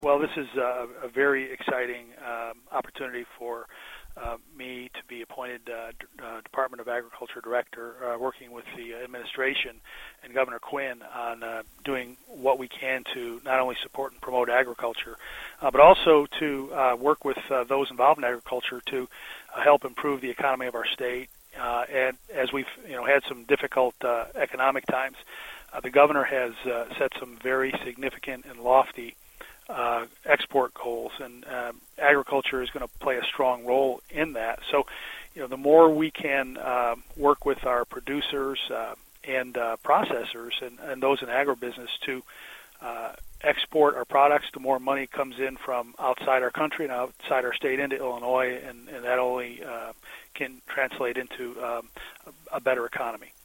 Well, this is a very exciting opportunity for me to be appointed Department of Agriculture Director, working with the administration and Governor Quinn on doing what we can to not only support and promote agriculture, but also to work with those involved in agriculture to help improve the economy of our state. And as we've had some difficult economic times, the governor has set some very significant and lofty export goals, and agriculture is going to play a strong role in that. So, the more we can work with our producers and processors and those in agribusiness to export our products, the more money comes in from outside our country and outside our state into Illinois, and that only can translate into a better economy.